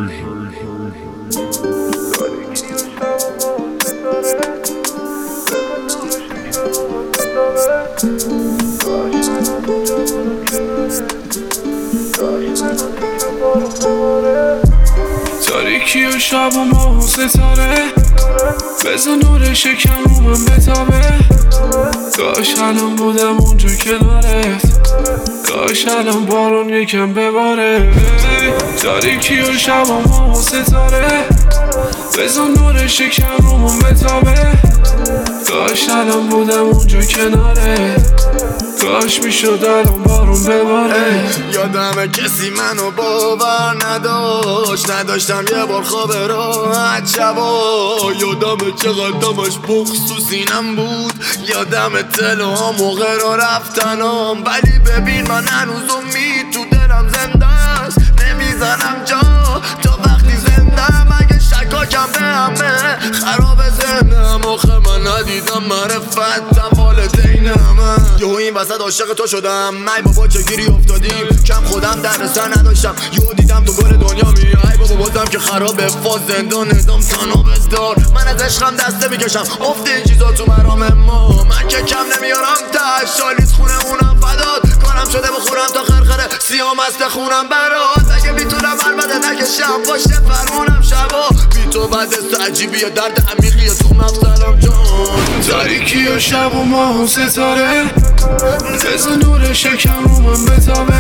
تاریکی و شب و ماه و ستاره بزن نور شکم رو من بتابه. کاش الان بودم اونجا کنارت، کاش الان بارون یکم بباره. تاریکی و شب و ماه و ستاره بزن نور شکم رو من بتابه. کاش الان بودم اونجا کنارت، کاش میشد الان بارون بباره. یادمه کسی منو باور نداشتم یه بار خواب راحت شبا. یادمه چقدر دمش بخصوص اینم بود، یادمه تلوها موقع را رفتنم. ولی ببین من هنوز امید تو دلم زنده است، نمیزنم جا تا وقتی زندم. اگه شکاکم به همه خراب زندم، آخه من ندیدم معرفتم والدینم. یهو این وسط عاشق تو شدم، ای بابا چه گیری افتادیم، کم خودم در سر نداشتم. یهو دیدم تو گل دنیا می، ای بابا بازم که خرابه فاز زندان نظام تنابز دار. من از عشقم دسته میکشم افته این چیزا تو مرام ما. من که کم نمیارم تش شالیز خونمونم فداد کنم شده بخورم تا خرخره سیام است خونم برات. اگه میتونم البته نکشم پشت فرمونم شبا، بی تو بعد است عجیبیه درد عمیقیه تو مغزم جان. تاریکی و شب و ماه و ستاره بزن نور شکم رو من بتابه.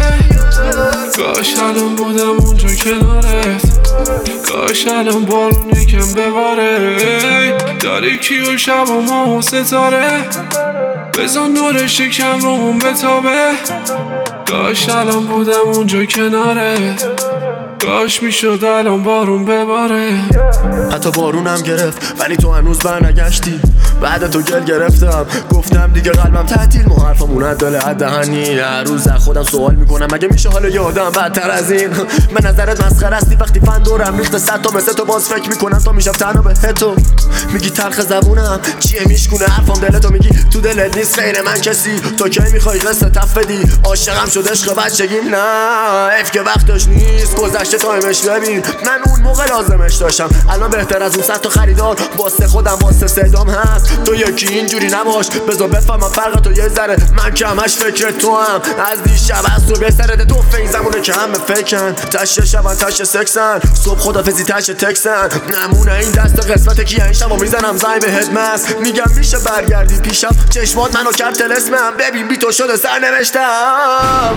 کاش الان بودم اونجا کنارت، کاش الان بارون یکم بباره. تاریکی و شب و ماه و ستاره بزن نور شکم رو من بتابه. کاش الان بودم اونجا کنارت، کاش میشد الان بارون بباره. حتی بارونم گرفت ولی تو هنوز برنگشتی. بعد تو گل گرفتم گفتم دیگه قلبم تعطیل، ما حرفمون دل دهنی. هر روز از خودم سوال میکنم مگه میشه حالا یه آدم بدتر از این. به نظرت مسخره هستی وقتی فن دورم ریخته صد تا مثل تو، باز فکر میکنم تا میشم تنها به تو. میگی تلخ زبونم چیه میشکونه حرفم دلتو، میگی تو دلت نیست غیر من کسی. تو کی میخوای قصه تف بدی؟ عاشقم شد عشق بچگیم، نه اف که وقتش نیست گذشته تایمش ببین. من اون موقع لازمش داشتم، الان بهتر از اون صد تا خریدار واسه خودم واسه صدام هست. تو یکی اینجوری نباش بذار بفهمم فرق تو یه ذره، من که همش فکر تو هم. از دیشب از تو بسرده تو فین زمونه که همه فکن، تشه شبن تشه سکسن صبح خدافزی تشه تکسن. نمونه این دست قسمت کیه این شبا میزنم زنگ به هدمست، میگم میشه برگردی پیشم چشمات منو کرد تلسمم. ببین بی تو شده سر نوشتم،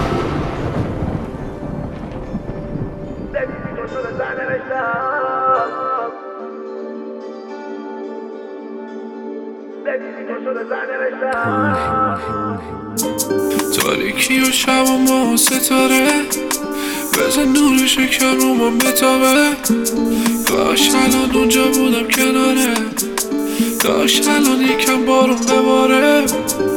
تاریکی و شب و ماه و ستاره بزن نور شکم رو من بتابه. کاش الان اونجا بودم کناره، کاش الان یکم بارون بباره.